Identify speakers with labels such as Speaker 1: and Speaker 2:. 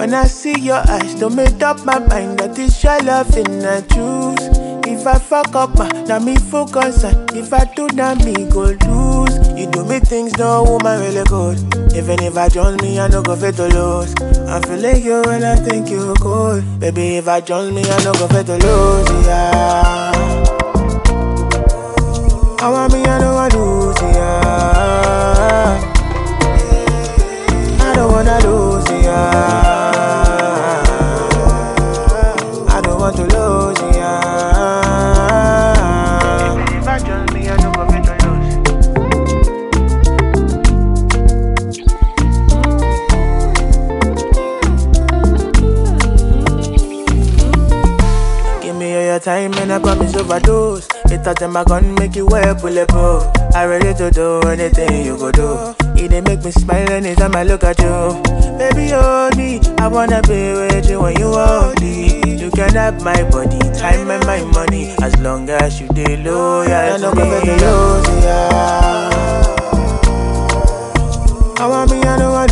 Speaker 1: When I see your eyes, don't make up my mind that it's your loving I choose. If I fuck up, now me focus on. If I do, now me go lose. You do me things no woman really good. Even if I join me, I no go fit to lose. I feel like you when I think you cool. Baby, if I join me, I no go fit to lose, yeah. I want me, I know I lose, yeah. I don't wanna lose, yeah. I don't want to lose, yeah. If I join me, I don't go fit to lose. Give me all your time and I promise overdose. It touch my gun, make you wear bulletproof. I ready to do anything you go do. It dey make me smile anytime I look at you. Baby, hold me, I wanna be with you when you hold me. You can have my body, time and my money, as long as you dey loyal to me. I no go fit to lose, yeah. I want me, I know I